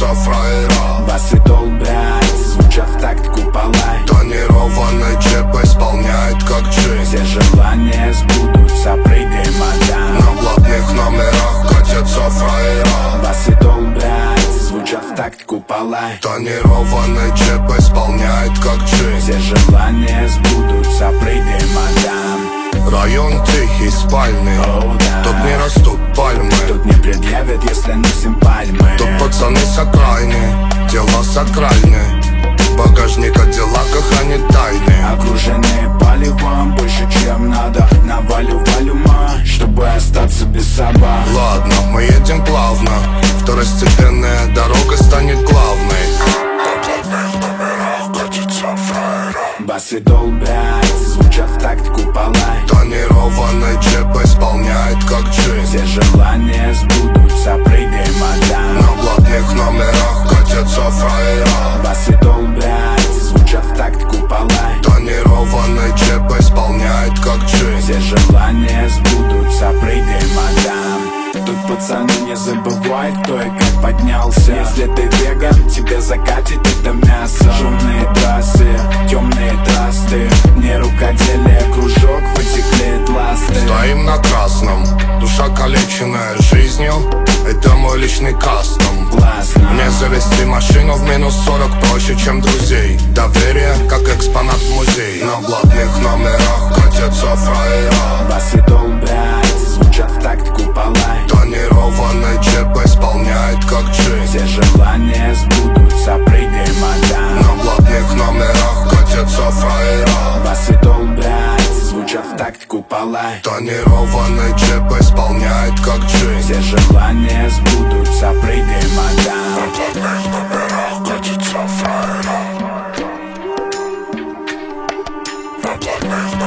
катятся фраера. Басы долбят, звучат в такт купола. Тонированный джип исполняет как джин. Все желания сбудутся, прыгай, мадам. На блатных номерах катятся фраера. Басы долбят, звучат в такт купола. Тонированный джип исполняет как джин. Все желания сбудутся, прыгай, мадам. Район тихий, спальный. да. Тут не растут пальмы. Тут не предъявят, если носим пальмы. Тут пацаны с окраины, дела сакральные. Багажник Кадиллака хранит тайны. Окруженные палевом больше, чем надо. Навалю валюма, чтобы остаться без собак. Ладно, мы едем плавно. Второстепенная дорога станет главной. Басы долбят, звучат в такт купола. Тонированный джип исполняет как джин. Все желания сбудутся, прыгай, мадам. На блатных номерах катятся фраера. Басы долбят, звучат в такт купола. Тонированный джип исполняет как джин. Все желания сбудутся, прыгай, мадам. Тут пацаны не забывай, кто и как поднялся. Если ты веган, тебе закатит это мясо. Шумные трассы, темные трасты. Не рукоделие, кружок, вытекли ласты. Стоим на красном, душа калеченная жизнью. Это мой личный кастом. Классно. Мне завести машину в минус 40 проще, чем друзей. Доверие, как экспонат в музее. На блатных номерах катятся фраера. Басы долбят, звучат в такт купола. Тонированный джип исполняет как джин. Все желания сбудутся, прыгай, мадам. На блатных номерах катятся фраера. Басы долбят, звучат в такт купола. Тонированный джип исполняет как джин. Все желания сбудутся, прыгай, мадам. На блатных номерах катятся фраера. На блатных